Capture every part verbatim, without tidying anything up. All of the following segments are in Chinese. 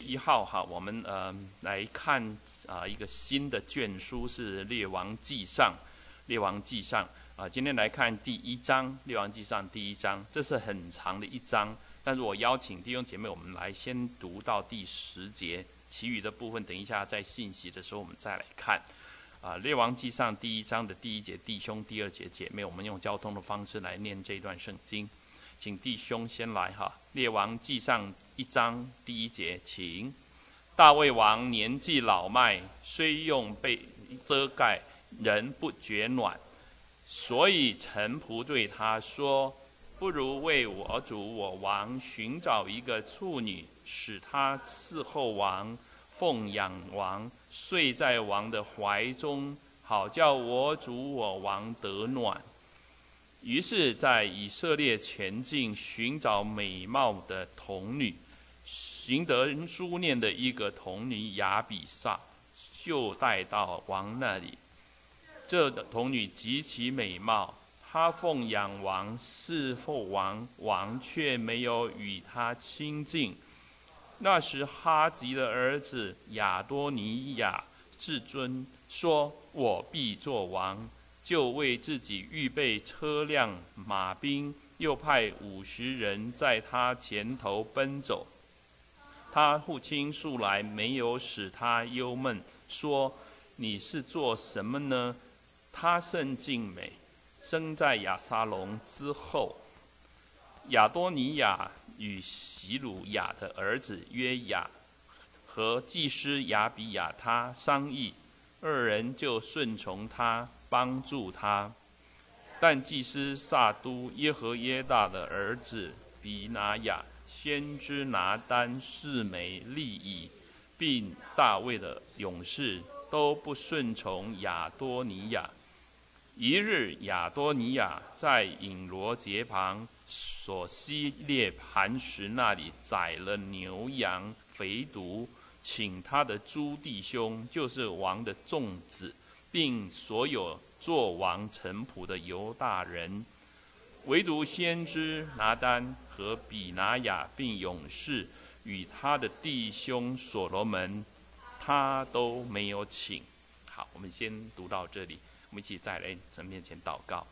一号哈，我们呃来看啊、呃、一个新的卷书是《列王纪上》，《列王纪上》啊、呃，今天来看第一章，《列王纪上》第一章，这是很长的一章，但是我邀请弟兄姐妹，我们来先读到第十节，其余的部分等一下在信息的时候我们再来看。啊，《列王纪上》第一章的第一节，弟兄；第二节，姐妹。我们用交通的方式来念这段圣经，请弟兄先来哈，《列王纪上》一章第一节，请。大卫王年纪老迈，虽用被遮盖，人不觉暖，所以臣仆对他说：“不如为我主我王寻找一个处女，使他伺候王，奉养王，睡在王的怀中，好叫我主我王得暖。”于是，在以色列全境寻找美貌的童女，寻得书念的一个童女亚比煞，就带到王那里。这童女极其美貌，她奉养王，侍奉王，王却没有与她亲近。那时哈吉的儿子亚多尼亚自尊说：“我必作王。”就为自己预备车辆马兵，又派五十人在他前头奔走。他父亲素来没有使他忧闷，说：“你是做什么呢？”他甚敬美，生在亚撒龙之后。亚多尼亚与洗鲁雅的儿子约雅和祭司亚比亚他商议，二人就顺从他，帮助他。但祭司撒都耶和耶大的儿子比拿雅、先知拿单、示每、利以，并大卫的勇士都不顺从亚多尼亚。一日，亚多尼亚在隐罗节旁所西列磐石那里宰了牛羊肥犊，请他的诸弟兄，就是王的众子，并所有做王臣仆的犹大人，唯独先知拿单和比拿雅并勇士与他的弟兄所罗门，他都没有请。好，我们先读到这里，我们一起再来神面前祷告。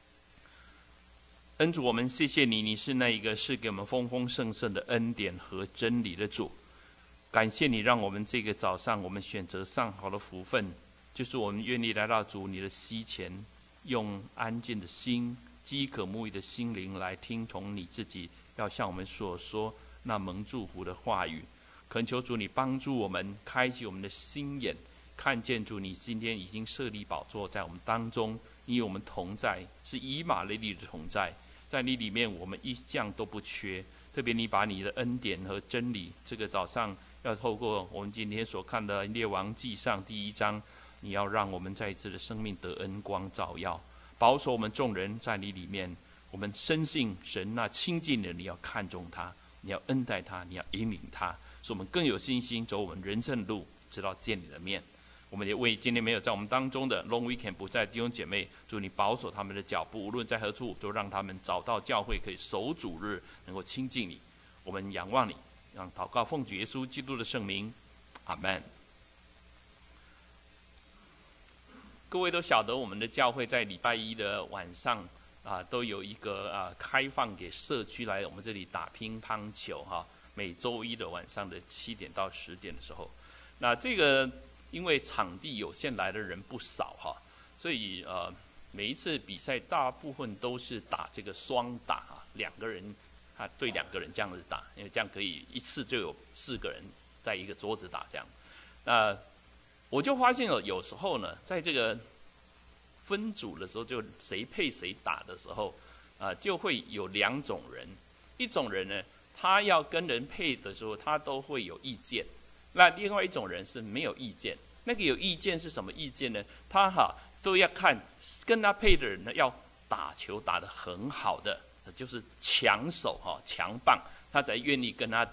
恩主，我们谢谢你，你是那一个是给我们丰丰盛盛的恩典和真理的主。感谢你让我们这个早上我们选择上好的福分，就是我们愿意来到主你的膝前，用安静的心、饥渴沐浴的心灵来听从你自己要向我们所说那蒙祝福的话语。恳求主你帮助我们，开启我们的心眼，看见主你今天已经设立宝座在我们当中，你与我们同在，是以马内利的同在，在你里面我们一样都不缺。特别你把你的恩典和真理，这个早上要透过我们今天所看的《列王纪上》第一章，你要让我们在一次的生命得恩光照耀，保守我们众人在你里面。我们深信神那亲近的，你要看重他，你要恩待他，你要引领他，使我们更有信心走我们人生的路，直到见你的面。我们也为今天没有在我们当中的 Long Weekend 不在弟兄姐妹，祝你保守他们的脚步，无论在何处，都让他们找到教会，可以守主日，能够亲近你。我们仰望你，让祷告奉主耶稣基督的圣名，阿们。各位都晓得，我们的教会在礼拜一的晚上啊，都有一个啊开放给社区来我们这里打乒乓球哈。每周一的晚上的七点到十点的时候，那这个因为场地有限，来的人不少哈，所以呃每一次比赛大部分都是打这个双打啊，两个人啊对两个人这样子打，因为这样可以一次就有四个人在一个桌子打这样。那我就发现了，有时候呢，在这个分组的时候，就谁配谁打的时候，啊、呃，就会有两种人。一种人呢，他要跟人配的时候，他都会有意见；那另外一种人是没有意见。那个有意见是什么意见呢？他哈都要看跟他配的人呢，要打球打得很好的，就是强手哈、强棒，他才愿意跟他打。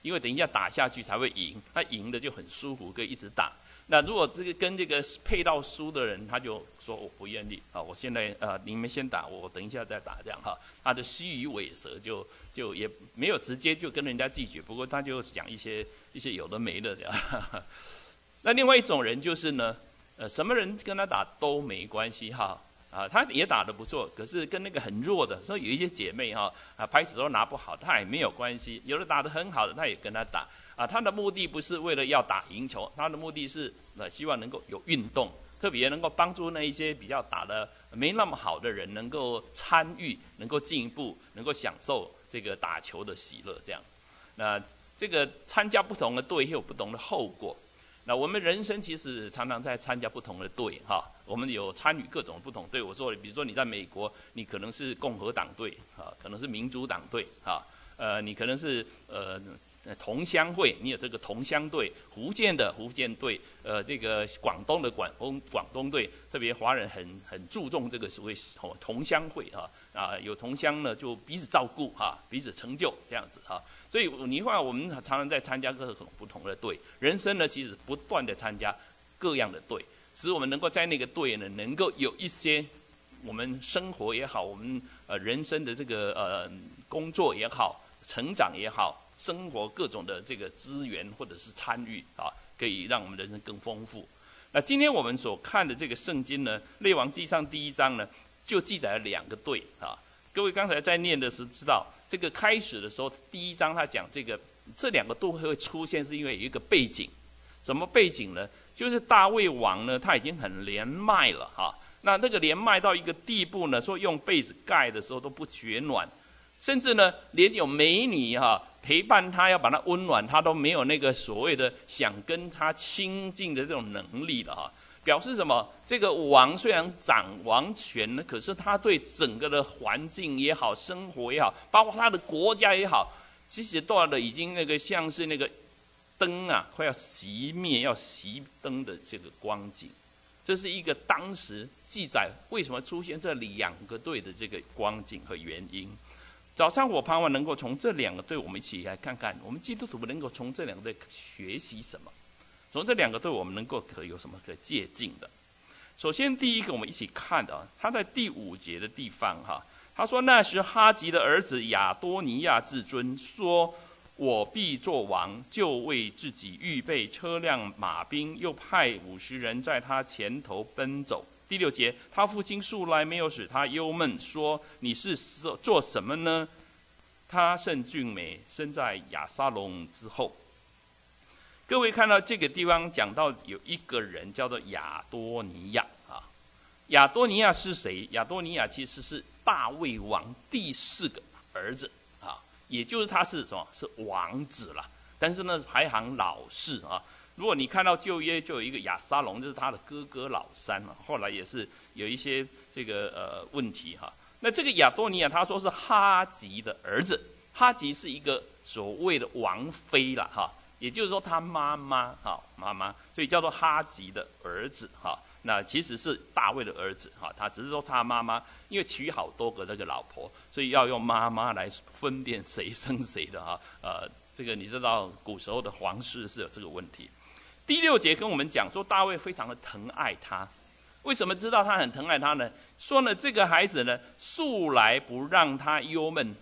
因为等一下打下去才会赢，那赢的就很舒服，可以一直打。那如果这个跟这个配到输的人，他就说我不愿意啊，我现在呃你们先打，我等一下再打这样哈。他的虚与委蛇就就也没有直接就跟人家拒绝，不过他就讲一些一些有的没的这样。那另外一种人就是呢，呃什么人跟他打都没关系哈。啊，他也打得不错，可是跟那个很弱的，所以有一些姐妹哈，啊拍子都拿不好，他也没有关系。有的打得很好的，他也跟他打。啊，他的目的不是为了要打赢球，他的目的是呃希望能够有运动，特别能够帮助那一些比较打得没那么好的人能够参与，能够进一步，能够享受这个打球的喜乐。这样，那这个参加不同的队会有不同的后果。那我们人生其实常常在参加不同的队哈，我们有参与各种不同队。我说，比如说你在美国，你可能是共和党队啊，可能是民主党队啊，呃，你可能是呃同乡会，你有这个同乡队；福建的福建队，呃，这个广东的广东广东队，特别华人很很注重这个所谓同乡会哈啊，有同乡呢就彼此照顾哈，彼此成就这样子哈。所以你看，我们常常在参加各种不同的队，人生呢其实不断的参加各样的队，使我们能够在那个队呢，能够有一些我们生活也好，我们呃人生的这个呃工作也好，成长也好，生活各种的这个资源或者是参与啊，可以让我们人生更丰富。那今天我们所看的这个圣经呢，《列王纪上》第一章呢，就记载了两个队啊。各位刚才在念的时候知道，这个开始的时候，第一章他讲这个这两个都会出现，是因为有一个背景。什么背景呢？就是大卫王呢，他已经很年迈了哈。那那个年迈到一个地步呢，说用被子盖的时候都不觉暖，甚至呢，连有美女哈陪伴他要把他温暖，他都没有那个所谓的想跟他亲近的这种能力了哈。表示什么？这个王虽然掌王权呢，可是他对整个的环境也好，生活也好，包括他的国家也好，其实到了已经那个像是那个灯啊，快要熄灭、要熄灯的这个光景。这是一个当时记载为什么出现这两个队的这个光景和原因。早上我盼望能够从这两个队，我们一起来看看，我们基督徒能够从这两个队学习什么。从这两个队，我们能够可有什么可借鉴的？首先，第一个我们一起看的啊，他在第五节的地方哈，他说那时哈吉的儿子亚多尼亚自尊，说我必作王，就为自己预备车辆马兵，又派五十人在他前头奔走。第六节，他父亲素来没有使他忧闷，说你是做什么呢？他甚俊美，生在亚撒龙之后。各位看到这个地方讲到有一个人叫做亚多尼亚啊，亚多尼亚是谁？亚多尼亚其实是大卫王第四个儿子啊，也就是他是什么？是王子了，但是呢排行老四啊。如果你看到旧约，就有一个亚撒龙，就是他的哥哥老三啊，后来也是有一些这个呃问题哈。那这个亚多尼亚他说是哈吉的儿子，哈吉是一个所谓的王妃了哈。也就是说，他妈妈哈妈妈，所以叫做哈吉的儿子哈。那其实是大卫的儿子哈，他只是说他妈妈因为娶好多个那个老婆，所以要用妈妈来分辨谁生谁的哈。呃，这个你知道，古时候的皇室是有这个问题。第六节跟我们讲说，大卫非常的疼爱他。为什么知道他很疼爱他呢？说呢，这个孩子呢，素来不让他忧闷。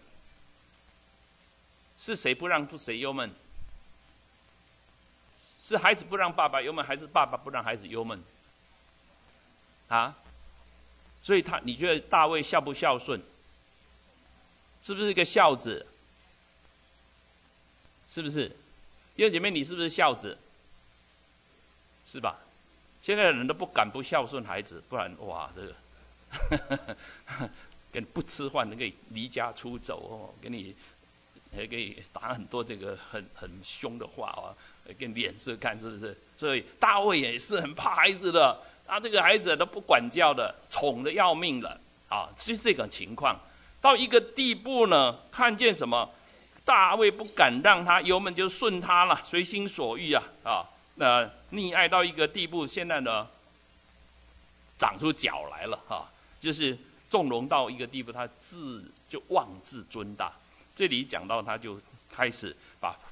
是谁不让谁忧闷？是孩子不让爸爸忧闷，还是爸爸不让孩子忧闷？啊？所以他，你觉得大卫孝不孝顺？是不是一个孝子？是不是？弟兄姐妹，你是不是孝子？是吧？现在的人都不敢不孝顺孩子，不然哇，这个跟不吃饭，可以离家出走哦，给你。还可以打很多这个很很凶的话啊，给脸色看，是不是？所以大卫也是很怕孩子的，他这个孩子都不管教的，宠得要命了啊！是这个情况，到一个地步呢，看见什么，大卫不敢让他忧闷，就顺他了，随心所欲啊啊！那溺爱到一个地步，现在呢，长出脚来了哈、啊，就是纵容到一个地步，他自就妄自尊大。这里讲到，他就开始把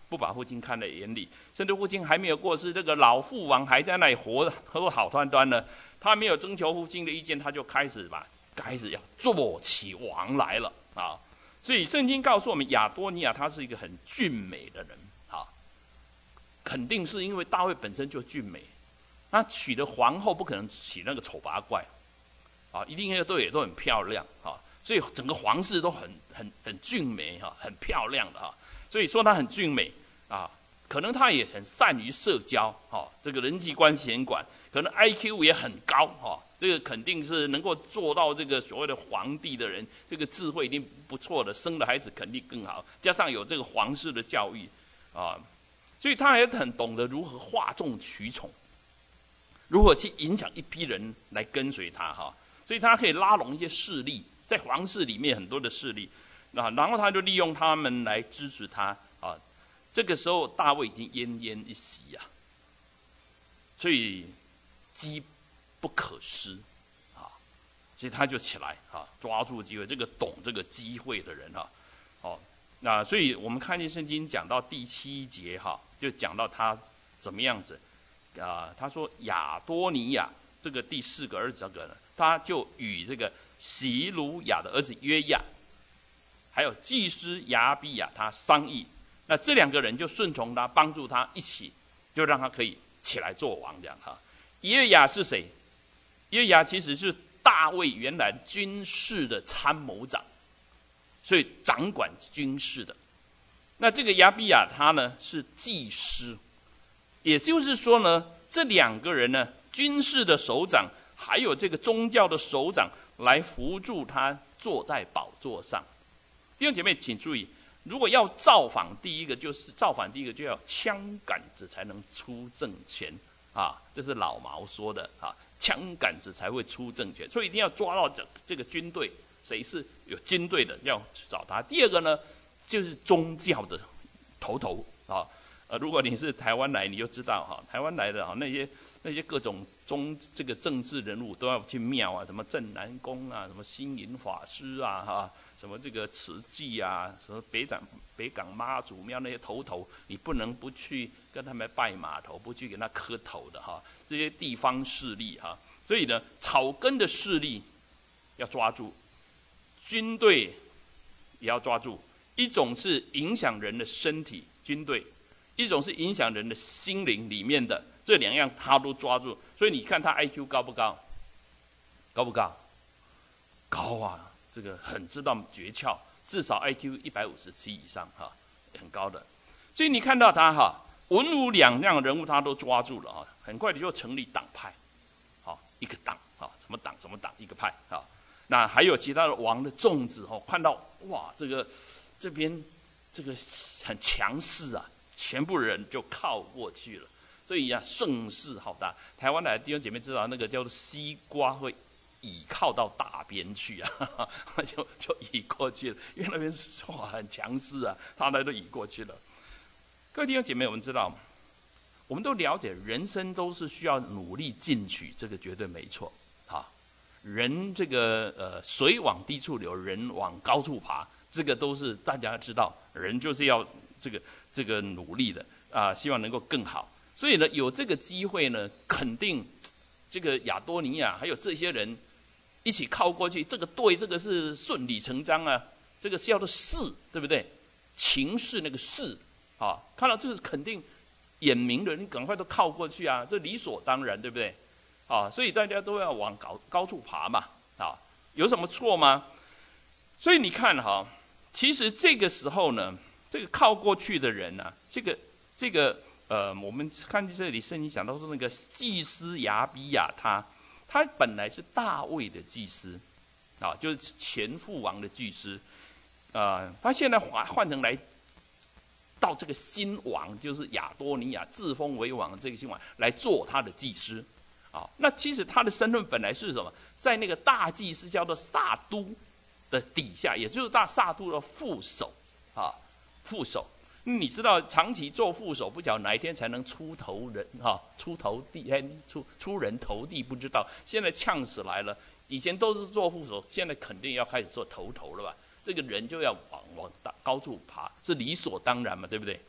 不把父亲看在眼里，甚至父亲还没有过世，这个老父王还在那里活活好端端呢，他没有征求父亲的意见，他就开始吧，开始要做起王来了啊！所以圣经告诉我们，亚多尼亚他是一个很俊美的人啊，肯定是因为大卫本身就俊美，他娶的皇后不可能娶那个丑八怪啊，一定要都也都很漂亮啊，所以整个皇室都很很很俊美哈，很漂亮的哈。所以说他很俊美啊，可能他也很善于社交，哈、哦，这个人际关系很广，可能 I Q 也很高，哈、哦，这个肯定是能够做到这个所谓的皇帝的人，这个智慧一定不错的，生的孩子肯定更好，加上有这个皇室的教育，啊，所以他也很懂得如何哗众取宠，如何去影响一批人来跟随他，哈、哦，所以他可以拉拢一些势力，在皇室里面很多的势力。啊，然后他就利用他们来支持他啊。这个时候大卫已经奄奄一息啊，所以机不可失啊，所以他就起来啊，抓住机会。这个懂这个机会的人啊，哦，那所以我们看见圣经讲到第七节哈、啊，就讲到他怎么样子啊？他说亚多尼亚这个第四个儿子这个呢，他就与这个席鲁雅的儿子约亚。还有祭司亚比亚他商议，那这两个人就顺从他，帮助他一起，就让他可以起来做王这样哈。约亚是谁？约亚其实是大卫原来军事的参谋长，所以掌管军事的。那这个亚比亚他呢是祭司，也就是说呢，这两个人呢，军事的首长还有这个宗教的首长来扶助他坐在宝座上。弟兄姐妹，请注意，如果要造访，第一个就是造访，第一个就要枪杆子才能出政权啊，这是老毛说的啊，枪杆子才会出政权，所以一定要抓到这这个军队，谁是有军队的要找他。第二个呢，就是宗教的头头啊，呃，如果你是台湾来，你就知道哈，台湾来的哈那些那些各种宗这个政治人物都要去庙啊，什么镇南宫啊，什么星云法师啊，哈。什么这个慈济啊，什么北港北港妈祖庙那些头头，你不能不去跟他们拜码头，不去给他磕头的哈。这些地方势力哈，所以呢，草根的势力要抓住，军队也要抓住。一种是影响人的身体，军队；一种是影响人的心灵里面的，这两样他都抓住。所以你看他 I Q 高不高？高不高？高啊！这个很知道诀窍，至少 I Q 一百五十七以上哈，很高的。所以你看到他哈，文武两样人物他都抓住了啊，很快就成立党派，好一个党啊，什么党什么党一个派啊。那还有其他的王的众子哦，看到哇，这个这边这个很强势啊，全部人就靠过去了。所以呀、啊，声势好大。台湾来的弟兄姐妹知道那个叫做西瓜会倚靠到大边去啊，呵呵就就倚过去了，因为那边哇很强势啊，他来都倚过去了。各位弟兄姐妹，我们知道，我们都了解，人生都是需要努力进取，这个绝对没错啊。人这个呃，水往低处流，人往高处爬，这个都是大家知道，人就是要这个这个努力的啊，希望能够更好。所以呢，有这个机会呢，肯定这个亚多尼亚还有这些人。一起靠过去，这个对，这个是顺理成章啊，这个是叫做势，对不对？情势那个势啊，看到这个肯定眼明的人赶快都靠过去啊，这理所当然，对不对？啊，所以大家都要往高高处爬嘛，啊，有什么错吗？所以你看哈，其实这个时候呢，这个靠过去的人呢、啊，这个这个呃，我们看这里圣经讲到说那个祭司亚比亚他。他本来是大卫的祭司，啊，就是前父王的祭司，啊、呃，他现在换换成来到这个新王，就是亚多尼亚自封为王的这个新王来做他的祭司，啊，那其实他的身份本来是什么？在那个大祭司叫做撒都的底下，也就是大撒都的副手，啊，副手。你知道长期做副手，不晓得哪一天才能出头人哈、啊，出头地出出人头地不知道。现在呛死来了，以前都是做副手，现在肯定要开始做头头了吧？这个人就要往往高处爬，是理所当然嘛，对不对？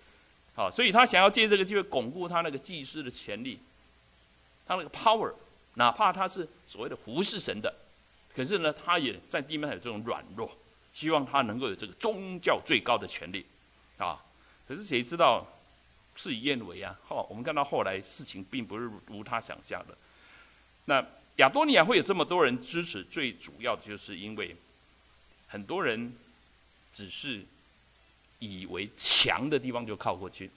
好，所以他想要借这个机会巩固他那个祭司的权利，他那个 power， 哪怕他是所谓的服侍神的，可是呢，他也在地面上有这种软弱，希望他能够有这个宗教最高的权利，啊，可是谁知道事与愿违啊！后我们看到后来事情并不是如他想象的。那亚多尼亚会有这么多人支持，最主要的就是因为很多人只是以为强的地方就靠过去，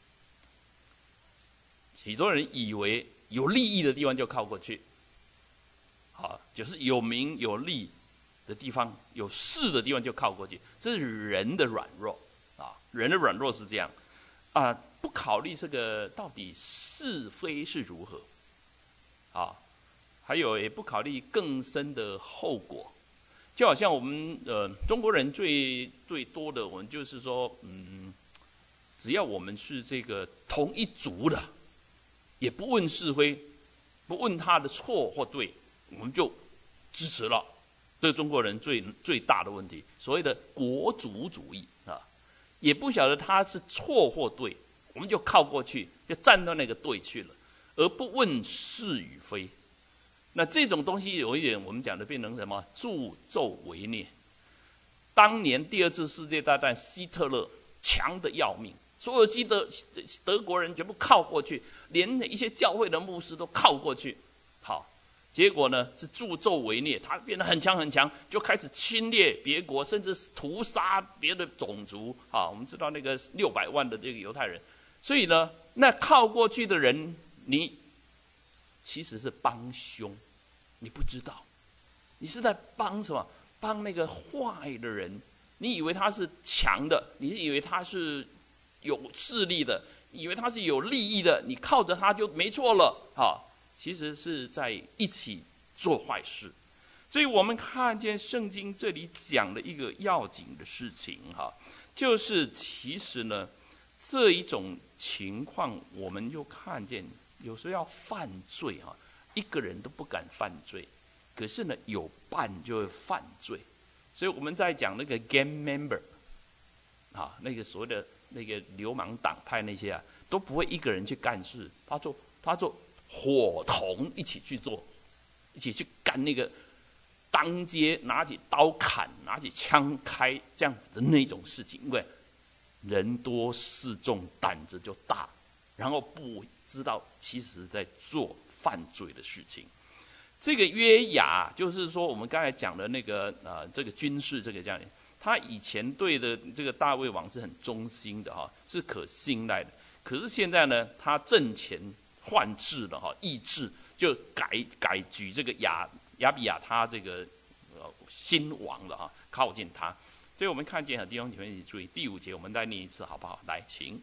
许多人以为有利益的地方就靠过去，好，就是有名有利的地方、有势的地方就靠过去，这是人的软弱啊！人的软弱是这样啊，不考虑这个到底是非是如何啊，还有也不考虑更深的后果。就好像我们呃中国人最最多的，我们就是说，嗯，只要我们是这个同一族的，也不问是非，不问他的错或对，我们就支持了。这是中国人最最大的问题，所谓的国族主义啊，也不晓得他是错或对，我们就靠过去，就站到那个对去了，而不问是与非。那这种东西有一点，我们讲的变成什么？助纣为虐。当年第二次世界大战，希特勒强得要命，所有西德德国人全部靠过去，连一些教会的牧师都靠过去。好，结果呢是助纣为虐，他变得很强很强，就开始侵略别国，甚至屠杀别的种族。啊，我们知道那个六百万的这个犹太人，所以呢，那靠过去的人，你其实是帮凶，你不知道，你是在帮什么？帮那个坏的人。你以为他是强的，你以为他是有势力的，以为他是有利益的，你靠着他就没错了啊！其实是在一起做坏事。所以我们看见圣经这里讲的一个要紧的事情哈，就是其实呢，这一种情况，我们就看见。有时候要犯罪哈，一个人都不敢犯罪，可是呢有伴就会犯罪，所以我们在讲那个 gang member， 啊，那个所谓的那个流氓党派那些啊，都不会一个人去干事，他做他做伙同一起去做，一起去干那个当街拿起刀砍、拿起枪开这样子的那种事情，因为人多势众，胆子就大，然后不知道其实在做犯罪的事情。这个约雅就是说我们刚才讲的那个呃这个军事这个这样，他以前对的这个大卫王是很忠心的哈，是可信赖的。可是现在呢，他政权换制了哈，意志就改改举这个亚亚比亚他这个呃新王了哈，靠近他。所以我们看见弟兄姐妹一起注意第五节，我们再念一次好不好？来，请。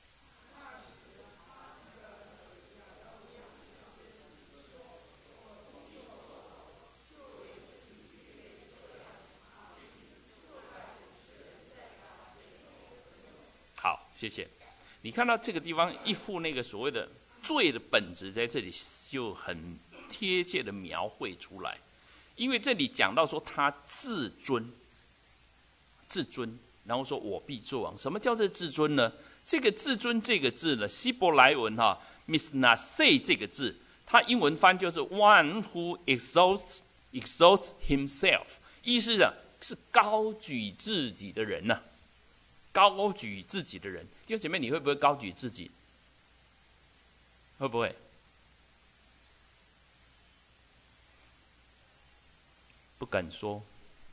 好，谢谢。你看到这个地方一副那个所谓的罪的本质在这里就很贴切的描绘出来，因为这里讲到说他自尊，自尊，然后说我必作王。什么叫做自尊呢？这个自尊这个字呢，希伯来文哈 misnaseh 这个字，它英文翻就是 one who exalts exalts himself， 意思上是高举自己的人呐、啊。高举自己的人，弟兄姐妹，你会不会高举自己？会不会？不敢说。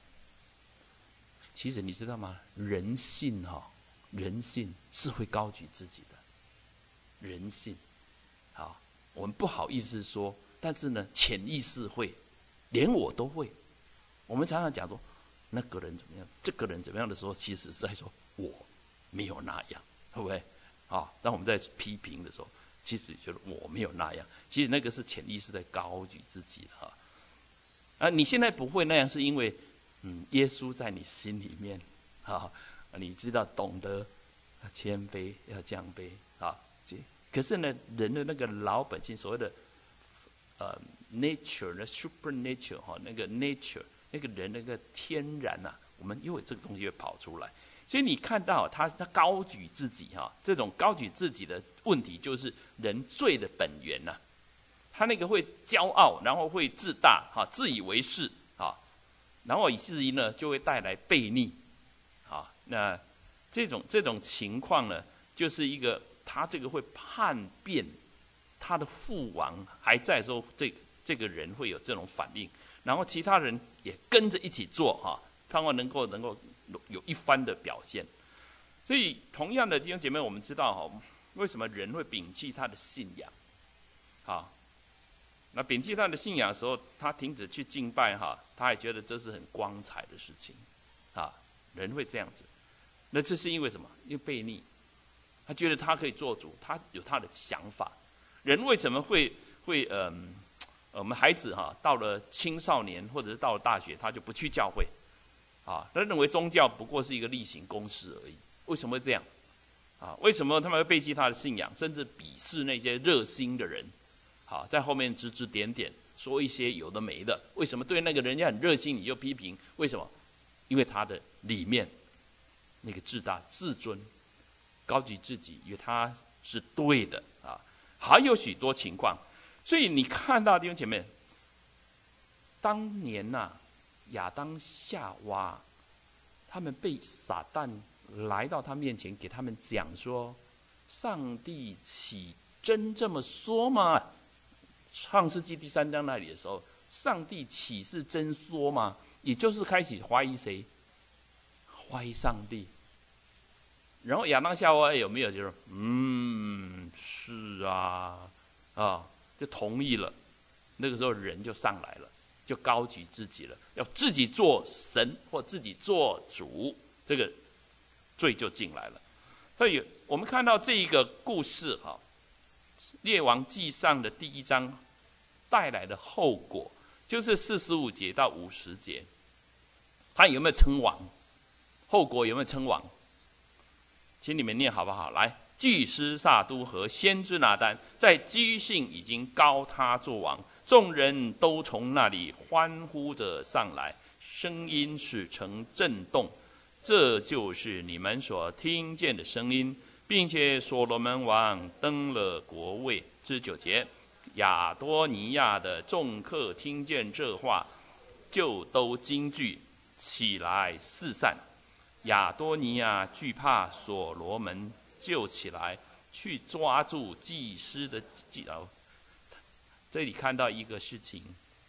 其实你知道吗？人性哈、哦，人性是会高举自己的。人性，好，我们不好意思说，但是呢，潜意识会，连我都会。我们常常讲说，那个人怎么样，这个人怎么样的时候，其实是在说。我没有那样，会不会？啊，当我们在批评的时候，其实觉得我没有那样，其实那个是潜意识在高举自己的哈。啊，你现在不会那样，是因为，嗯，耶稣在你心里面，啊，你知道懂得谦卑，要降卑啊。可是呢，人的那个老本性，所谓的呃 nature 的 supernatural 哈，那个 nature 那个人那个天然呐、啊。我们因为这个东西会跑出来， 所以你看到他他高举自己哈，这种高举自己的问题就是人罪的本源呐、啊。他那个会骄傲，然后会自大哈，自以为是啊，然后以至于呢就会带来悖逆，啊，那这种这种情况呢，就是一个他这个会叛变，他的父王还在的时候，这这个人会有这种反应，然后其他人也跟着一起做哈，盼望能够能够有一番的表现。所以同样的弟兄姐妹，我们知道哈，为什么人会摒弃他的信仰？好，那摒弃他的信仰的时候，他停止去敬拜哈，他也觉得这是很光彩的事情，啊，人会这样子。那这是因为什么？因为悖逆，他觉得他可以做主，他有他的想法。人为什么会会嗯？我们孩子哈，到了青少年或者是到了大学，他就不去教会，啊，他认为宗教不过是一个例行公事而已。为什么会这样？啊，为什么他们会背弃他的信仰，甚至鄙视那些热心的人？好，在后面指指点点，说一些有的没的。为什么对那个人家很热心，你就批评？为什么？因为他的里面那个自大、自尊、高举自己，因为他是对的啊。还有许多情况。所以你看到弟兄姐妹，当年呐、啊，亚当夏娃，他们被撒旦来到他面前，给他们讲说：“上帝岂真这么说吗？”创世纪第三章那里的时候，上帝岂是真说吗？也就是开始怀疑谁？怀疑上帝。然后亚当夏娃有没有就是嗯，是啊，啊。就同意了，那个时候人就上来了，就高举自己了，要自己做神或自己做主，这个罪就进来了。所以我们看到这一个故事哈，《列王纪上》的第一章带来的后果，就是四十五节到五十节，他有没有称王？后果有没有称王？请你们念好不好？来。祭司撒都和先知拿单在基信已经膏他做王，众人都从那里欢呼着上来，声音使城震动。这就是你们所听见的声音，并且所罗门王登了国位。十九节，亚多尼亚的众客听见这话，就都惊惧起来四散。亚多尼亚惧怕所罗门，就起来去抓住祭司的脚。这里看到一个事情，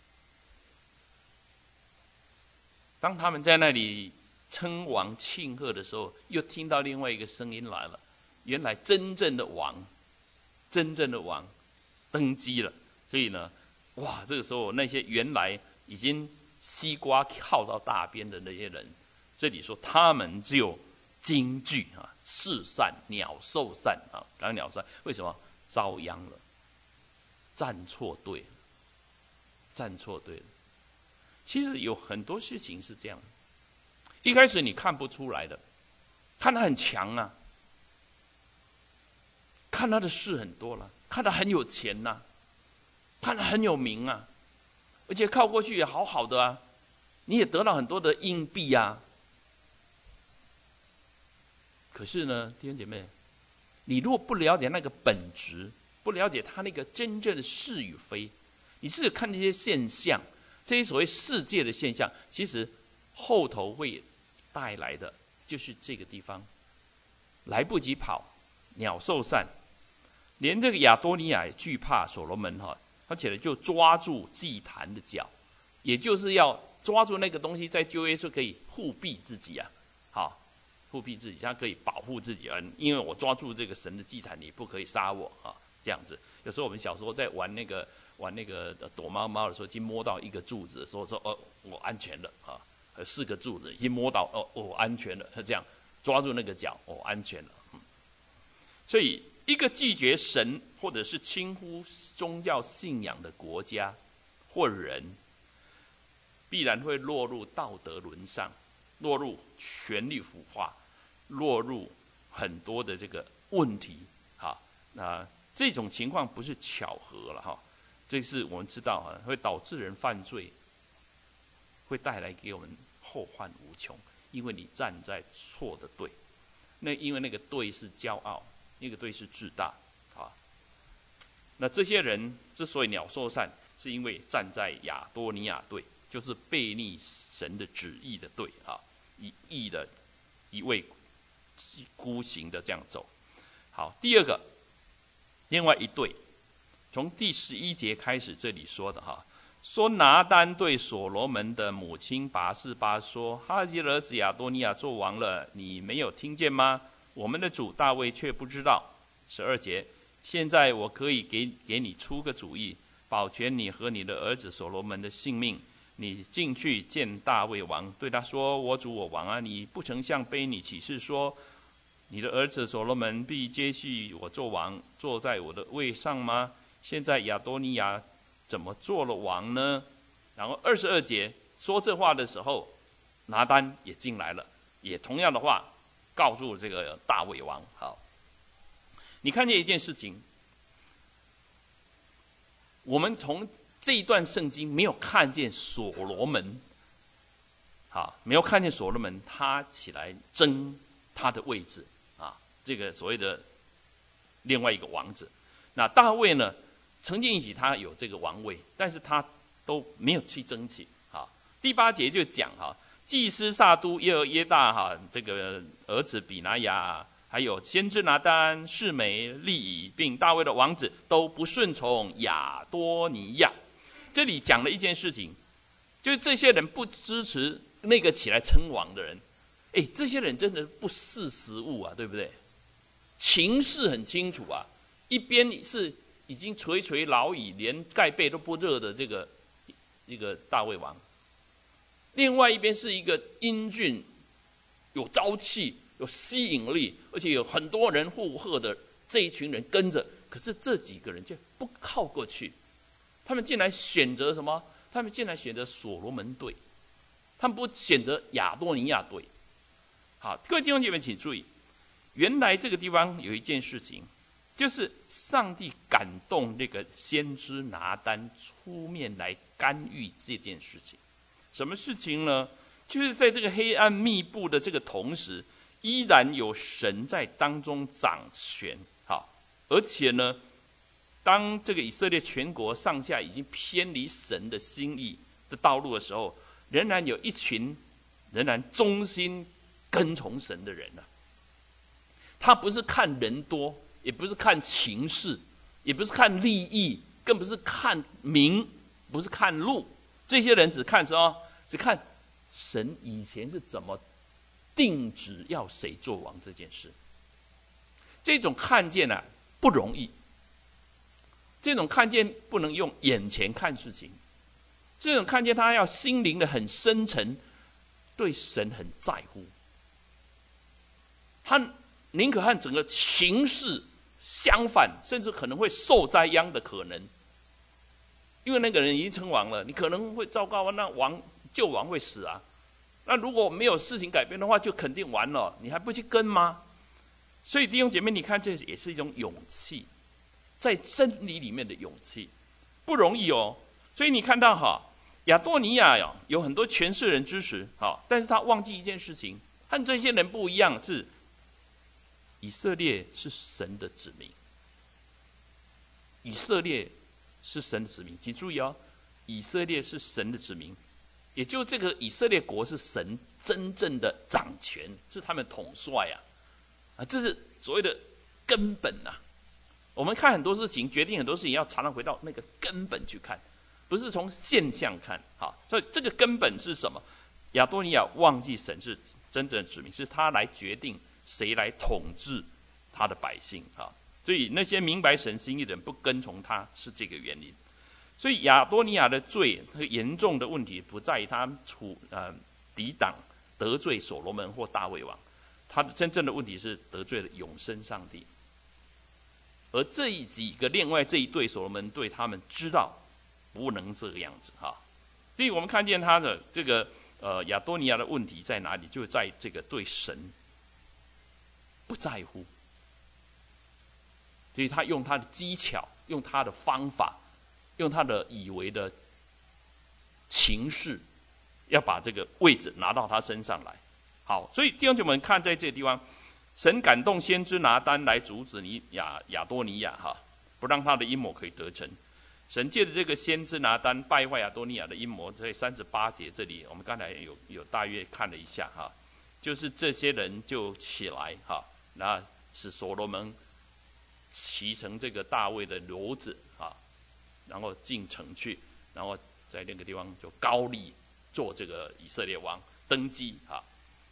当他们在那里称王庆贺的时候，又听到另外一个声音来了。原来真正的王，真正的王登基了。所以呢，哇，这个时候那些原来已经西瓜靠到大边的那些人，这里说他们就惊惧啊，四散，鸟兽散啊，然后鸟散，为什么？遭殃了，站错队了，站错队了。其实有很多事情是这样，一开始你看不出来的，看他很强啊，看他的事很多了，看他很有钱呐、啊，看他很有名啊，而且靠过去也好好的啊，你也得到很多的硬币啊。可是呢，弟兄姐妹，你如果不了解那个本质，不了解他那个真正的是与非，你是看这些现象，这些所谓世界的现象，其实后头会带来的就是这个地方，来不及跑，鸟兽散，连这个亚多尼亚也惧怕所罗门哈，而且呢就抓住祭坛的脚，也就是要抓住那个东西，在旧约是可以护庇自己啊，好。护庇自己，他可以保护自己啊！因为我抓住这个神的祭坛，你不可以杀我啊！这样子，有时候我们小时候在玩那个玩那个躲猫猫的时候，已经摸到一个柱子的时候，说哦，我安全了啊！有四个柱子，已经摸到哦，我安全了，他这样抓住那个脚，我安全了。嗯，所以，一个拒绝神或者是轻忽宗教信仰的国家或人，必然会落入道德沦丧，落入权力腐化，落入很多的这个问题，哈，那这种情况不是巧合了哈，这是我们知道哈，会导致人犯罪，会带来给我们后患无穷。 因为你站在错的队。那因为那个队是骄傲，那个队是自大啊。那这些人之所以鸟兽散，是因为站在亚多尼亚队，就是背逆神的旨意的队啊，一意的一味孤行的这样走。好，第二个，另外一队，从第十一节开始，这里说的哈，说拿单对所罗门的母亲拔示巴说：“哈西的儿子亚多尼亚做王了，你没有听见吗？我们的主大卫却不知道。”十二节，现在我可以给给你出个主意，保全你和你的儿子所罗门的性命。你进去见大卫王，对他说：“我主我王啊，你不曾向卑你起誓说，你的儿子所罗门必接续我做王，坐在我的位上吗？现在亚多尼亚怎么做了王呢？”然后二十二节说这话的时候，拿单也进来了，也同样的话告诉这个大卫王。好，你看见一件事情，我们从这一段圣经没有看见所罗门，好，没有看见所罗门他起来争他的位置啊，这个所谓的另外一个王子。那大卫呢，曾经允许他有这个王位，但是他都没有去争取。好，第八节就讲哈，祭司撒都、耶尔耶大哈，这个儿子比拿雅，还有先知拿单、示每、利以，并大卫的王子都不顺从亚多尼亚。这里讲了一件事情，就是这些人不支持那个起来称王的人。哎，这些人真的不识时务啊，对不对？情势很清楚啊，一边是已经垂垂老矣，连盖被都不热的这个一个大卫王，另外一边是一个英俊、有朝气、有吸引力，而且有很多人附和的这一群人跟着。可是这几个人就不靠过去，他们竟然选择什么？他们竟然选择所罗门队，他们不选择亚多尼亚队。好，各位弟兄姐妹请注意，原来这个地方有一件事情，就是上帝感动那个先知拿单出面来干预这件事情。什么事情呢？就是在这个黑暗密布的这个同时，依然有神在当中掌权。好，而且呢，当这个以色列全国上下已经偏离神的心意的道路的时候，仍然有一群仍然忠心跟从神的人呢、啊。他不是看人多，也不是看情势，也不是看利益，更不是看名，不是看路。这些人只看什么？只看神以前是怎么定旨要谁做王这件事。这种看见啊不容易，这种看见不能用眼前看事情，这种看见他要心灵的很深沉，对神很在乎，他宁可和整个情势相反，甚至可能会受灾殃的可能。因为那个人已经称王了，你可能会糟糕啊，那王旧王会死啊。那如果没有事情改变的话，就肯定完了，你还不去跟吗？所以弟兄姐妹，你看这也是一种勇气，在真理里面的勇气，不容易哦。所以你看到哈，亚多尼亚呀有很多权势人支持，好，但是他忘记一件事情，和这些人不一样，是以色列是神的子民，以色列是神的子民，请注意哦，以色列是神的子民，也就这个以色列国是神真正的掌权，是他们统帅啊，啊，这是所谓的根本啊。我们看很多事情，决定很多事情，要常常回到那个根本去看，不是从现象看。好，所以这个根本是什么？亚多尼亚忘记神是真正的子民，是他来决定谁来统治他的百姓啊。所以那些明白神心意的人不跟从他，是这个原因。所以亚多尼亚的罪，严重的问题不在于他处呃抵挡得罪所罗门或大卫王，他的真正的问题是得罪了永生上帝。而这一几个另外这一对所罗门对他们知道不能这个样子哈。所以我们看见他的这个呃亚多尼亚的问题在哪里？就在这个对神不在乎。所以他用他的技巧，用他的方法，用他的以为的情势，要把这个位置拿到他身上来。 好，所以弟兄姐妹们看在这个地方，神感动先知拿单来阻止尼亚亚多尼亚哈，不让他的阴谋可以得逞。神借着这个先知拿单败坏亚多尼亚的阴谋，在三十八节这里，我们刚才有有大约看了一下哈，就是这些人就起来哈，那使所罗门骑乘这个大卫的骡子啊，然后进城去，然后在那个地方就高立做这个以色列王登基啊。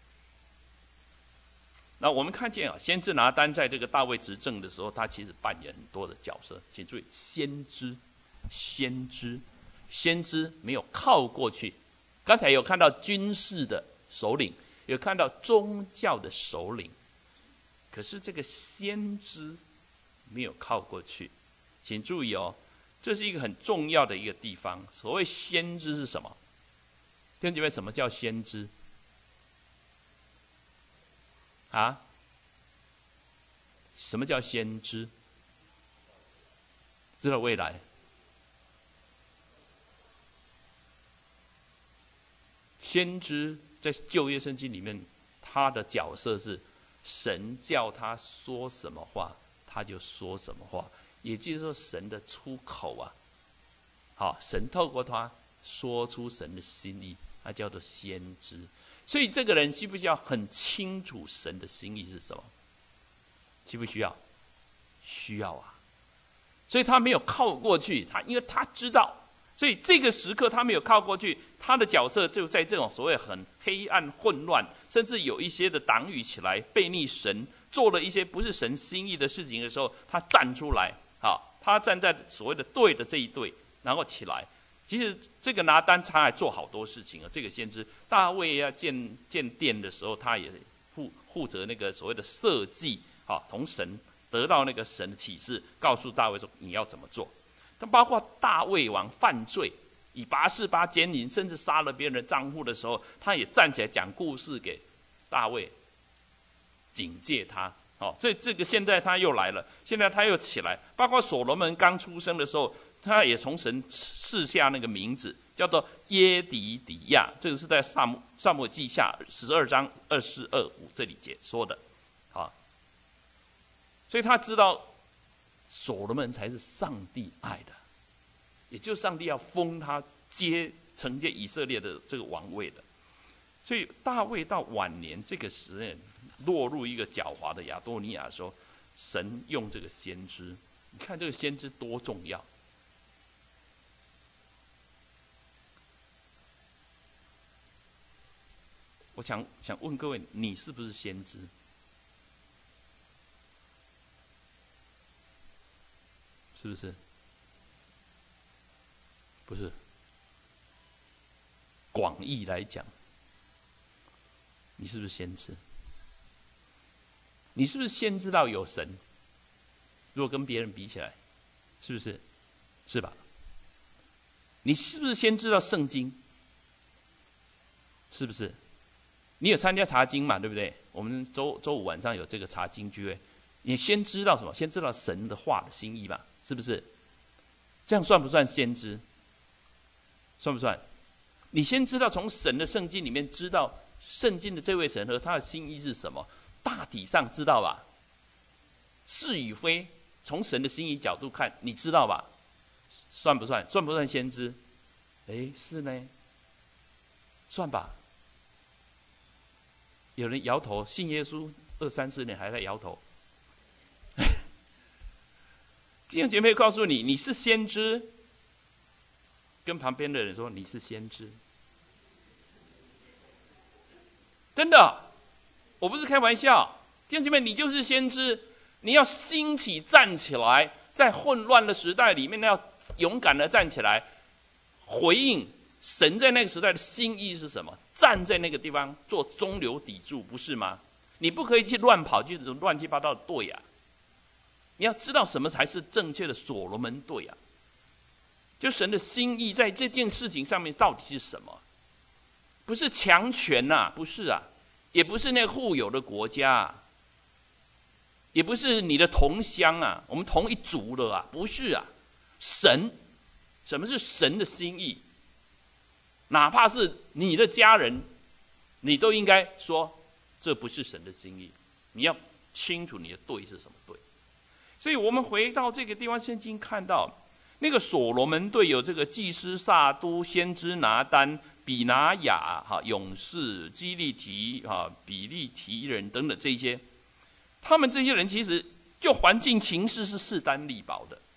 那我们看见啊，先知拿单在这个大卫执政的时候，他其实扮演很多的角色。请注意，先知，先知，先知没有靠过去。刚才有看到军事的首领，有看到宗教的首领，可是这个先知没有靠过去。请注意哦，这是一个很重要的一个地方。所谓先知是什么？弟兄姐妹，什么叫先知？啊？什么叫先知？知道未来。先知在旧约圣经里面，他的角色是神叫他说什么话，他就说什么话，也就是说，神的出口啊，好，神透过他说出神的心意，他叫做先知。所以这个人需不需要很清楚神的心意是什么？需不需要？需要啊！所以他没有靠过去，他因为他知道，所以这个时刻他没有靠过去，他的角色就在这种所谓很黑暗混乱，甚至有一些的党羽起来背逆神，做了一些不是神心意的事情的时候，他站出来，好，他站在所谓的对的这一队，然后起来。其实这个拿单他还做好多事情啊。这个先知大卫要建建殿的时候，他也负负责那个所谓的设计，好，从神得到那个神的启示，告诉大卫说你要怎么做。但包括大卫王犯罪，以拔示巴奸淫，甚至杀了别人的丈夫的时候，他也站起来讲故事给大卫，警戒他。好，所以这个现在他又来了，现在他又起来。包括所罗门刚出生的时候，他也从神赐下那个名字，叫做耶底底亚。这个是在撒母撒母耳记下十二章二四二五这里解说的，好，所以他知道所罗门才是上帝爱的，也就是上帝要封他接承接以色列的这个王位的。所以大卫到晚年这个时代落入一个狡猾的亚多尼亚的时候，神用这个先知，你看这个先知多重要。我想想问各位，你是不是先知？是不是？不是。广义来讲，你是不是先知？你是不是先知道有神？如果跟别人比起来，是不是？是吧？你是不是先知道圣经？是不是？你有参加查经嘛？对不对？我们周周五晚上有这个查经聚会，你先知道什么？先知道神的话的心意嘛？是不是？这样算不算先知？算不算？你先知道从神的圣经里面知道圣经的这位神和他的心意是什么，大体上知道吧？是与非，从神的心意角度看，你知道吧？算不算？算不算先知？哎，是呢，算吧。有人摇头，信耶稣二三十年还在摇头。弟兄姐妹告诉你，你是先知，跟旁边的人说你是先知，真的，我不是开玩笑。弟兄姐妹，你就是先知，你要兴起站起来，在混乱的时代里面，要勇敢的站起来，回应神在那个时代的心意是什么？站在那个地方做中流砥柱，不是吗？你不可以去乱跑，去乱七八糟的队啊！你要知道什么才是正确的所罗门队啊！就神的心意在这件事情上面到底是什么？不是强权啊，不是啊，也不是那个互有的国家啊，也不是你的同乡啊，我们同一族的啊，不是啊，神，什么是神的心意？哪怕是你的家人，你都应该说这不是神的心意。你要清楚你的对是什么对。所以我们回到这个地方，圣经看到那个所罗门队有这个祭司撒都、先知拿单、比拿雅、哈勇士基利提、哈比利提人等等这些，他们这些人其实就环境情势是势单力薄的，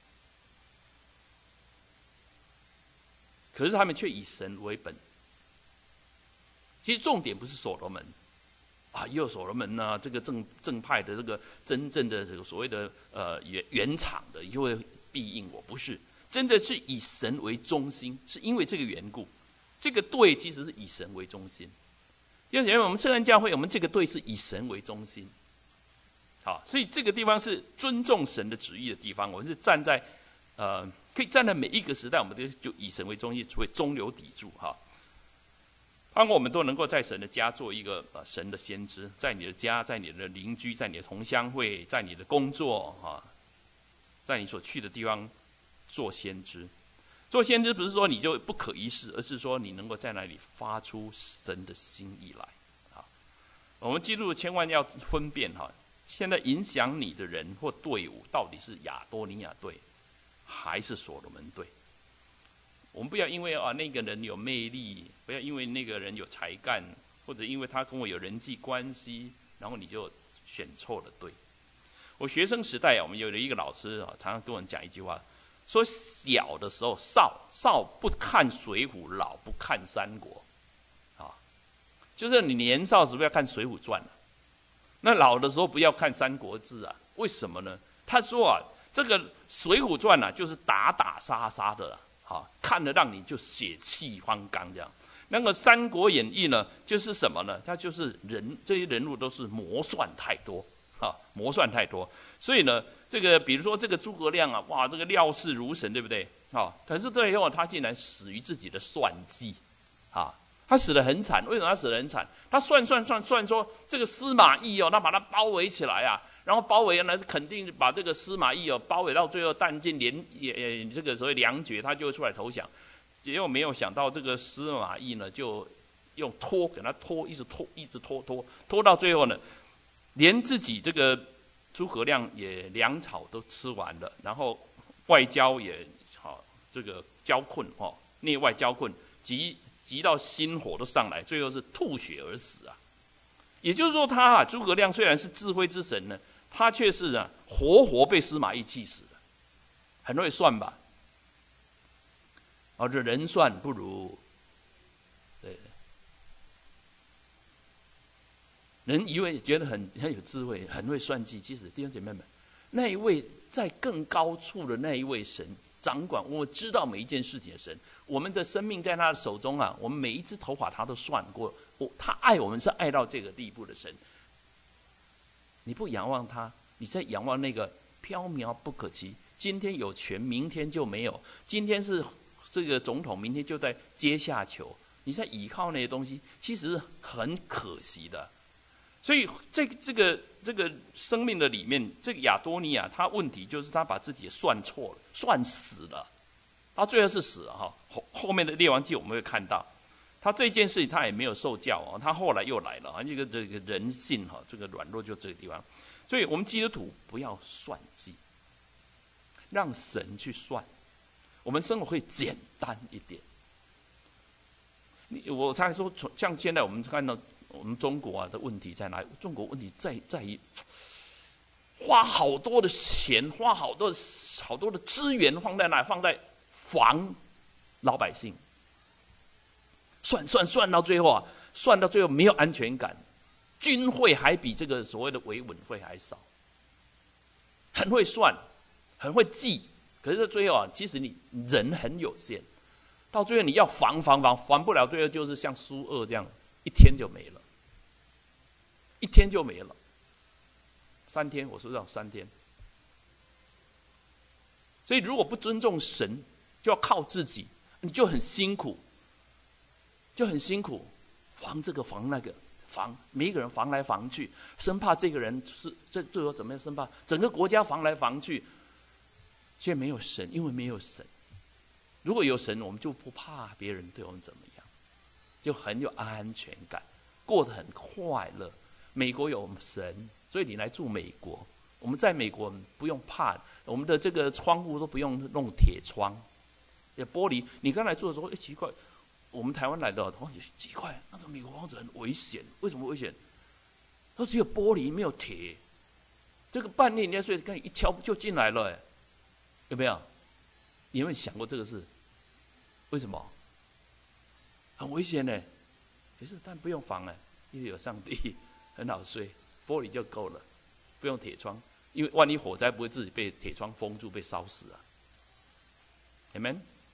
可是他们却以神为本。其实重点不是所罗门啊，也有所罗门呢、啊，这个正正派的这个真正的这个所谓的呃原原厂的，就会必应我，不是，真的是以神为中心，是因为这个缘故，这个队其实是以神为中心。因为我们圣安教会，我们这个队是以神为中心，好，所以这个地方是尊重神的旨意的地方。我们是站在呃，可以站在每一个时代，我们就以神为中心，为中流砥柱哈。盼望我们都能够在神的家做一个呃神的先知，在你的家，在你的邻居，在你的同乡会，在你的工作啊，在你所去的地方做先知。做先知不是说你就不可一世，而是说你能够在那里发出神的心意来啊。我们基督徒千万要分辨哈，现在影响你的人或队伍到底是亚多尼亚队还是所罗门队。我们不要因为啊那个人有魅力，不要因为那个人有才干，或者因为他跟我有人际关系，然后你就选错了队。我学生时代啊，我们有一个老师啊，常常跟我们讲一句话，说小的时候少少不看水浒，老不看三国，啊，就是你年少时不要看水浒传、啊、那老的时候不要看三国志啊？为什么呢？他说啊，这个水浒传啊，就是打打杀杀的啦、啊。好，看了让你就血气方刚这样。那个《三国演义》呢，就是什么呢？它就是人这些人物都是谋算太多，啊，谋算太多。所以呢，这个比如说这个诸葛亮啊，哇，这个料事如神，对不对？啊，可是最后他竟然死于自己的算计，啊，他死得很惨。为什么他死得很惨？他算算算算说这个司马懿哦，他把他包围起来啊。然后包围呢，肯定把这个司马懿哦包围到最后，弹尽粮也这个所谓粮绝，他就会出来投降。结果没有想到，这个司马懿呢，就用拖给他拖，一直拖，一直拖拖拖到最后呢，连自己这个诸葛亮也粮草都吃完了，然后外交也好这个交困哦，内外交困，急急到心火都上来，最后是吐血而死啊。也就是说他啊，诸葛亮虽然是智慧之神呢，他却是啊活活被司马懿气死了，很会算吧？哦，这人算不如，对，人以为觉得很很有智慧，很会算计，其实弟兄姐妹们，那一位在更高处的那一位神掌管，我知道每一件事情的神，我们的生命在他的手中啊，我们每一只头发他都算过。他爱我们是爱到这个地步的神，你不仰望他，你在仰望那个缥缈不可及，今天有权，明天就没有；今天是这个总统，明天就在阶下囚。你在倚靠那些东西，其实很可惜的。所以这这个这个生命的里面，这个亚多尼亚，他问题就是他把自己算错了，算死了，他最后是死了哈。后后面的列王记我们会看到。他这件事情他也没有受教啊，他后来又来了啊，这个这个人性哈，这个软弱就这个地方，所以我们基督徒不要算计，让神去算，我们生活会简单一点。我常说，像现在我们看到我们中国啊的问题在哪里？中国问题在在于花好多的钱，花好多好多的资源放在哪里？放在防老百姓。算算算到最后啊，算到最后没有安全感，军费还比这个所谓的维稳费还少，很会算，很会记，可是到最后啊，即使你人很有限，到最后你要防防防防不了，最后就是像苏俄这样，一天就没了，一天就没了，三天，我说到三天，所以如果不尊重神，就要靠自己，你就很辛苦。就很辛苦，防这个防那个，防每一个人防来防去，生怕这个人是这对我怎么样，生怕整个国家防来防去，却没有神，因为没有神。如果有神，我们就不怕别人对我们怎么样，就很有安全感，过得很快乐。 美国有神，所以你来住美国。我们在美国不用怕，我们的这个窗户都不用弄铁窗，也玻璃。你刚才住的时候，哎，奇怪，我们台湾来的，哦，奇怪，那个美国房子很危险，为什么危险？它只有玻璃没有铁，这个半夜你要睡，刚一敲就进来了，哎，有没有？你有没有想过这个事？为什么？很危险呢。可是但不用防哎，因为有上帝，很好睡，玻璃就够了，不用铁窗。因为万一火灾不会自己被铁窗封住被烧死啊 ，Amen。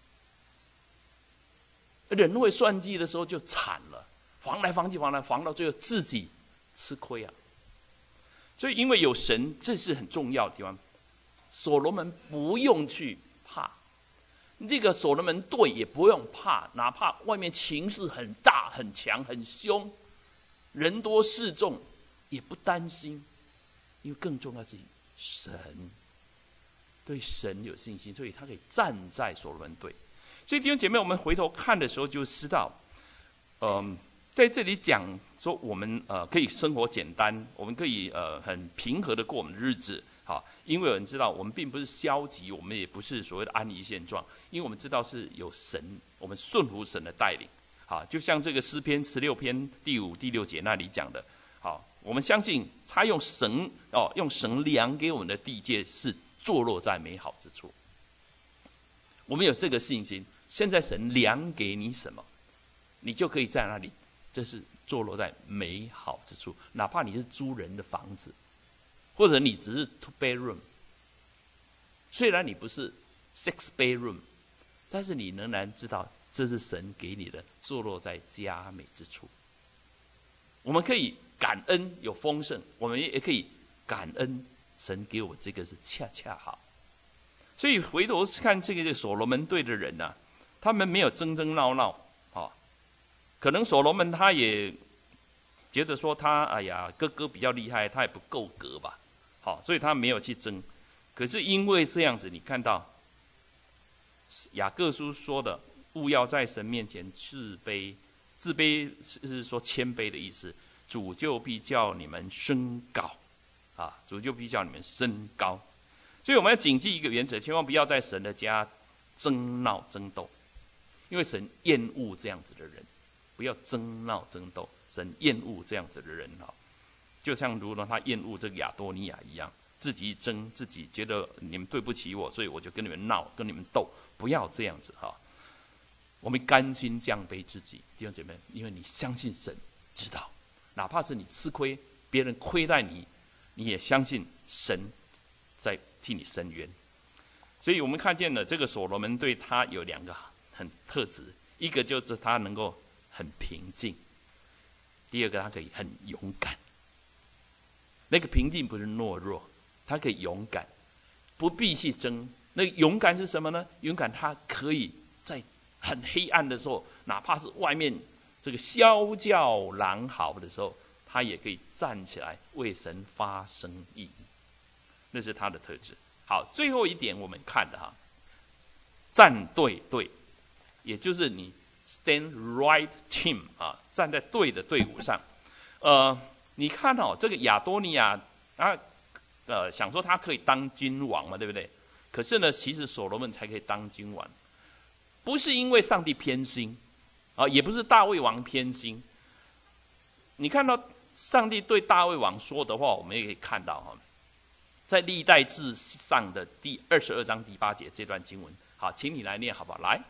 人会算计的时候就惨了，防来防去防来防到最后自己吃亏啊。所以因为有神，这是很重要的地方。所罗门不用去怕，这个所罗门对也不用怕，哪怕外面情势很大很强很凶，人多势众也不担心。因为更重要的是神，对神有信心，所以他可以站在所罗门队。所以弟兄姐妹，我们回头看的时候就知道，嗯，在这里讲说我们呃可以生活简单，我们可以呃很平和的过我们的日子，好，因为有人知道我们并不是消极，我们也不是所谓的安于现状，因为我们知道是有神，我们顺服神的带领，好，就像这个诗篇十六篇第五、第六节那里讲的，好。我们相信他用神哦，用神量给我们的地界是坐落在美好之处。我们有这个信心，现在神量给你什么，你就可以在那里，这是坐落在美好之处。哪怕你是租人的房子，或者你只是 two bedroom， 虽然你不是 six bedroom， 但是你仍然知道这是神给你的，坐落在佳美之处。我们可以感恩有丰盛，我们也可以感恩神给我这个是恰恰好。所以回头看这个所罗门队的人啊，他们没有争争闹闹，哦，可能所罗门他也觉得说他哎呀哥哥比较厉害，他也不够格吧，好，所以他没有去争。可是因为这样子，你看到雅各书说的，务要在神面前自卑。自卑是说谦卑的意思，主就必叫你们升高，啊，主就必叫你们升高。所以我们要谨记一个原则，千万不要在神的家争闹争斗，因为神厌恶这样子的人，不要争闹争斗，神厌恶这样子的人哈，就像如同他厌恶这个亚多尼亚一样，自己争，自己觉得你们对不起我，所以我就跟你们闹，跟你们斗，不要这样子哈。我们甘心降卑自己，弟兄姐妹，因为你相信神知道，哪怕是你吃亏，别人亏待你，你也相信神在替你伸冤。所以我们看见了这个所罗门对他有两个很特质，一个就是他能够很平静，第二个他可以很勇敢。那个平静不是懦弱，他可以勇敢，不必去争。那个勇敢是什么呢？勇敢他可以在很黑暗的时候，哪怕是外面这个啸叫狼嚎的时候，他也可以站起来为神发声义，那是他的特质。好，最后一点我们看的哈，站对队，也就是你 stand right team 啊，站在对的队伍上。呃，你看哦，这个亚多尼亚他呃想说他可以当君王嘛，对不对？可是呢，其实所罗门才可以当君王。不是因为上帝偏心，啊，也不是大卫王偏心。你看到上帝对大卫王说的话，我们也可以看到哈，在历代志上的第二十二章第八节这段经文。好，请你来念好不好？来。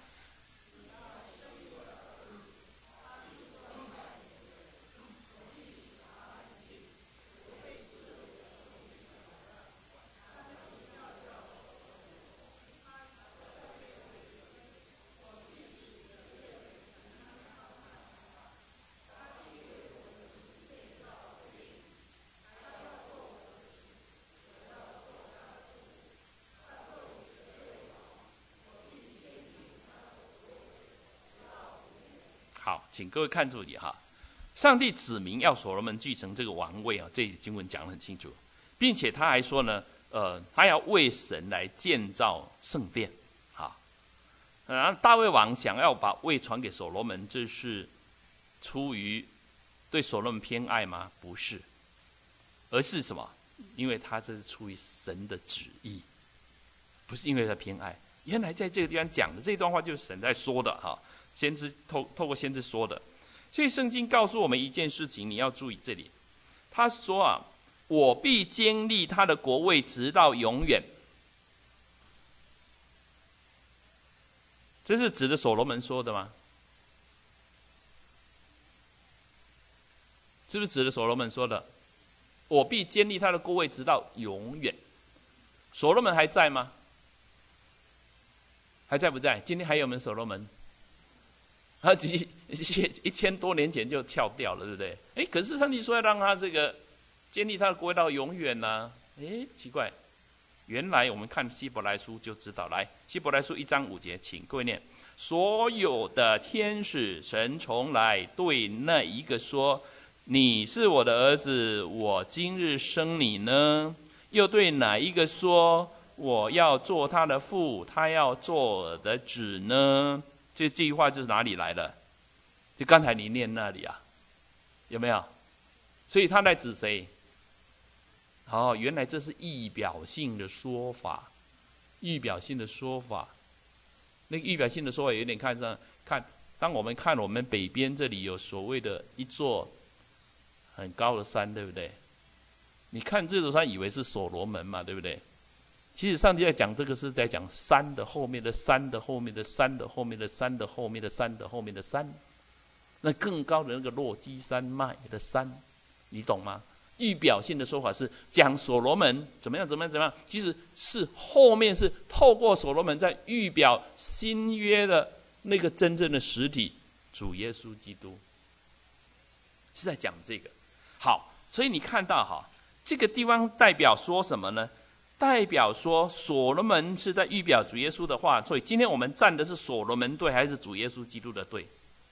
好，请各位看注意哈，上帝指明要所罗门继承这个王位啊，这里经文讲得很清楚，并且他还说呢，呃，他要为神来建造圣殿，啊，然后大卫王想要把位传给所罗门，这是出于对所罗门偏爱吗？不是， 而是什么？因为他这是出于神的旨意，不是因为他偏爱。原来在这个地方讲的这段话就是神在说的哈，先知透透过先知说的。所以圣经告诉我们一件事情，你要注意这里。他说啊，我必坚立他的国位直到永远。这是指的所罗门说的吗？是不是指的所罗门说的？我必坚立他的国位直到永远。所罗门还在吗？还在不在？今天还有没有所罗门？他几一千多年前就翘掉了，对不对？哎，可是上帝说要让他这个建立他的国位到永远呢、啊？哎，奇怪，原来我们看希伯来书就知道。来，希伯来书一章五节，请各位念：所有的天使神从来对那一个说：“你是我的儿子，我今日生你呢？”又对哪一个说：“我要做他的父，他要做我的子呢？”这这句话就是哪里来的？就刚才你念那里啊，有没有？所以他在指谁？哦，原来这是预表性的说法，预表性的说法。那个预表性的说法有点看上看，当我们看我们北边这里有所谓的一座很高的山，对不对？你看这座山以为是所罗门嘛，对不对？其实上帝在讲这个是在讲山的后面的山的后面的山的后面的山的后面的山的后面的山，那更高的那个落基山脉的山，你懂吗？预表性的说法是讲所罗门怎么样怎么样怎么样，其实是后面是透过所罗门在预表新约的那个真正的实体主耶稣基督，是在讲这个。好，所以你看到哈，这个地方代表说什么呢？代表说所罗门是在预表主耶稣的话，所以今天我们站的是所罗门队还是主耶稣基督的队？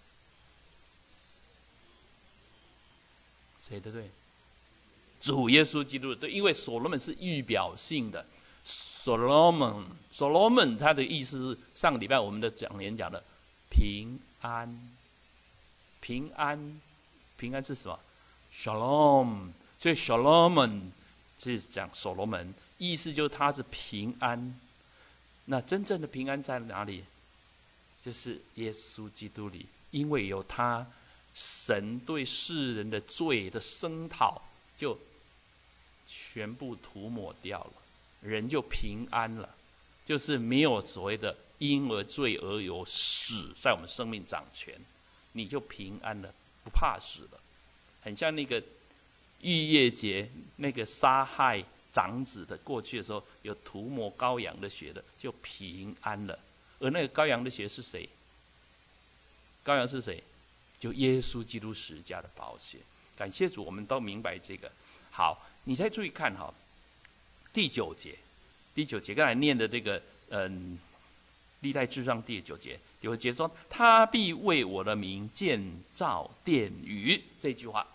谁的队？主耶稣基督的队，因为所罗门是预表性的。所罗门，所罗门他的意思是上个礼拜我们的讲演讲的平安，平安，平安是什么 ？Shalom， 所以 Shalom 是讲所罗门。意思就是他是平安，那真正的平安在哪里？就是耶稣基督里，因为有他，神对世人的罪的声讨就全部涂抹掉了，人就平安了，就是没有所谓的因而罪而有死在我们生命掌权，你就平安了，不怕死了。很像那个逾越节那个杀害长子的，过去的时候有涂抹羔羊的血的，就平安了。而那个羔羊的血是谁？羔羊是谁？就耶稣基督十架的宝血。感谢主，我们都明白这个。好，你再注意看哈，第九节，第九节刚才念的这个，嗯，历代志上第九节，有节说：“他必为我的名建造殿宇。”这句话。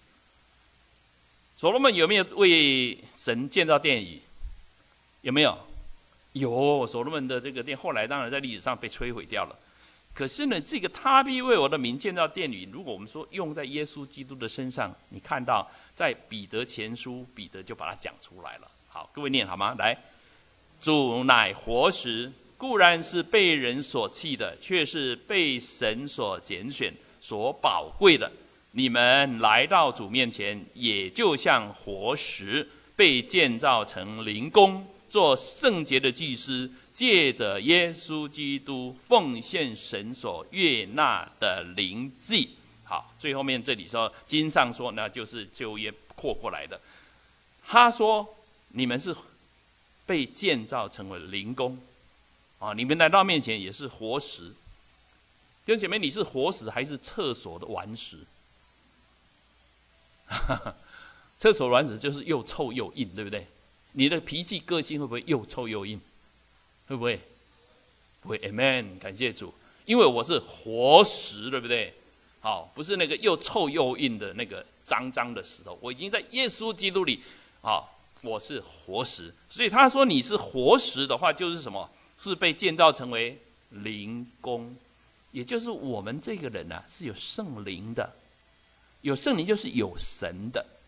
所罗门有没有为神建造殿宇？有没有？有。所罗门的这个殿后来当然在历史上被摧毁掉了。可是呢，这个他必为我的名建造殿宇，如果我们说用在耶稣基督的身上，你看到在彼得前书，彼得就把它讲出来了。好，各位念好吗？来，主乃活石，固然是被人所弃的，却是被神所拣选、所宝贵的。你们来到主面前，也就像活石，被建造成灵宫，做圣洁的祭司，借着耶稣基督奉献神所悦纳的灵祭。好，最后面这里说经上说，那就是旧约扩过来的。他说你们是被建造成为灵宫啊，你们来到面前也是活石。弟兄姐妹，你是活石还是厕所的顽石？厕所软子就是又臭又硬，对不对？你的脾气个性会不会又臭又硬？会不会？不会。 Amen， 感谢主，因为我是活石，对不对？好，不是那个又臭又硬的那个脏脏的石头，我已经在耶稣基督里，好，我是活石。所以他说你是活石的话，就是什么？是被建造成为灵宫，也就是我们这个人啊是有圣灵的。有圣灵就是有神的，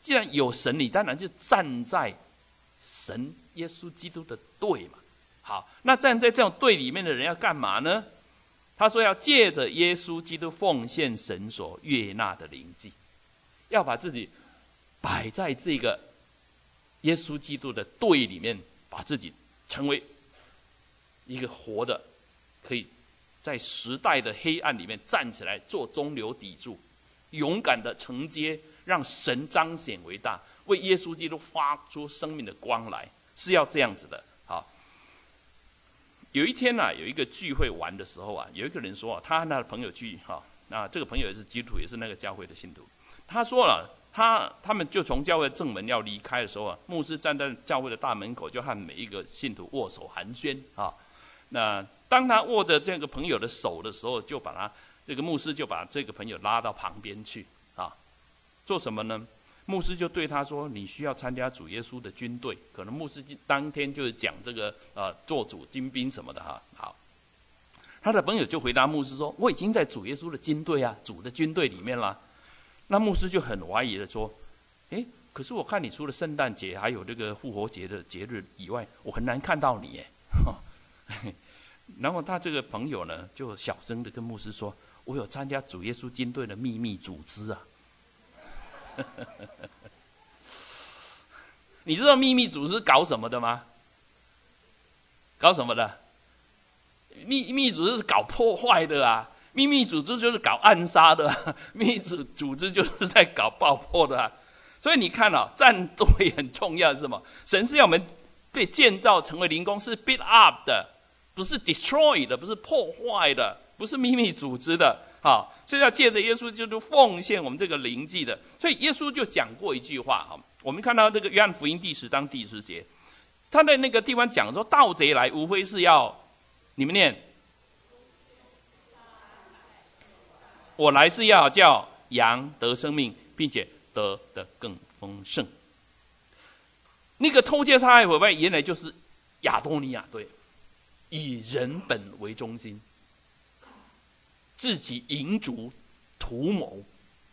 既然有神，你当然就站在神耶稣基督的队嘛。好，那站在这种队里面的人要干嘛呢？他说要借着耶稣基督奉献神所悦纳的灵祭，要把自己摆在这个耶稣基督的队里面，把自己成为一个活的，可以在时代的黑暗里面站起来做中流砥柱，勇敢的承接，让神彰显为大，为耶稣基督发出生命的光来，是要这样子的。好，有一天啊，有一个聚会玩的时候啊，有一个人说啊，他和他的朋友去哈，那这个朋友也是基督徒，也是那个教会的信徒。他说了，他他们就从教会正门要离开的时候啊，牧师站在教会的大门口，就和每一个信徒握手寒暄啊。那当他握着这个朋友的手的时候，就把他这个牧师就把这个朋友拉到旁边去啊，做什么呢？牧师就对他说：“你需要参加主耶稣的军队。”可能牧师当天就是讲这个呃做主精兵什么的哈。好，他的朋友就回答牧师说：“我已经在主耶稣的军队啊，主的军队里面了。”那牧师就很怀疑的说：“诶，可是我看你除了圣诞节还有这个复活节的节日以外，我很难看到你耶。”然后他这个朋友呢，就小声的跟牧师说：“我有参加主耶稣军队的秘密组织啊。”你知道秘密组织搞什么的吗？搞什么的？秘秘密组织是搞破坏的啊！秘密组织就是搞暗杀的、啊，秘密组组织就是在搞爆破的、啊。所以你看啊，战队很重要是什么？神是要我们被建造成为灵宫，是 build up 的，不是 destroy 的，不是破坏的，不是秘密组织的。好，是要借着耶稣基督奉献我们这个灵祭的。所以耶稣就讲过一句话，我们看到这个约翰福音第十章第十节，他在那个地方讲说，盗贼来无非是要，你们念，我来是要叫羊得生命，并且得的更丰盛。那个偷窃杀害毁坏，原来就是亚多尼亚队，以人本为中心，自己营足图谋，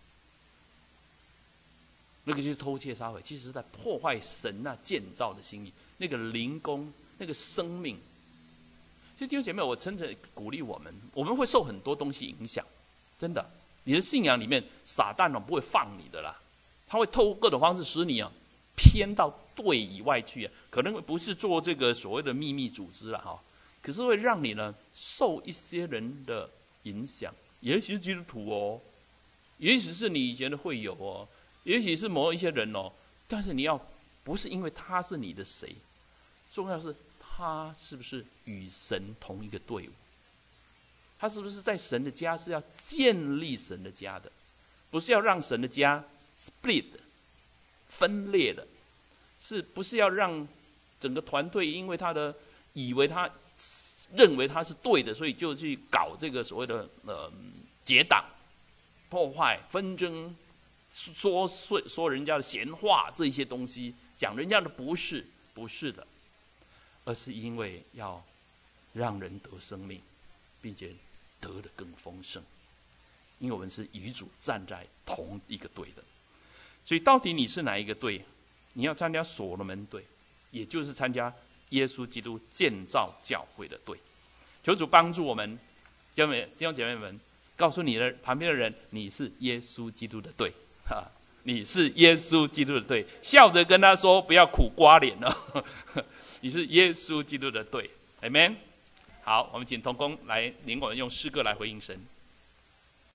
那个就是偷窃杀毁，其实是在破坏神那建造的心意，那个灵宫，那个生命。所以弟兄姐妹，我真的鼓励我们，我们会受很多东西影响，真的。你的信仰里面，撒旦哦不会放你的啦，他会透过各种方式使你啊偏到对以外去啊，可能不是做这个所谓的秘密组织啦哈，可是会让你呢受一些人的影响，也许是基督徒哦，也许是你以前的会友哦，也许是某一些人哦，但是你要不是因为他是你的谁，重要是他是不是与神同一个队伍，他是不是在神的家是要建立神的家的，不是要让神的家 split 分裂的，是不是要让整个团队因为他的以为他认为他是对的，所以就去搞这个所谓的呃结党、破坏、纷争、说说说人家的闲话，这些东西讲人家的不是，不是的，而是因为要让人得生命，并且得的更丰盛。因为我们是与主站在同一个队的，所以到底你是哪一个队？你要参加所罗门队，也就是参加耶稣基督建造教会的队。求主帮助我们，弟兄姐妹们，告诉你的旁边的人，你是耶稣基督的队，哈，你是耶稣基督的队，笑着跟他说，不要苦瓜脸哦，你是耶稣基督的队 ，Amen。好，我们请同工来领我们用诗歌来回应神。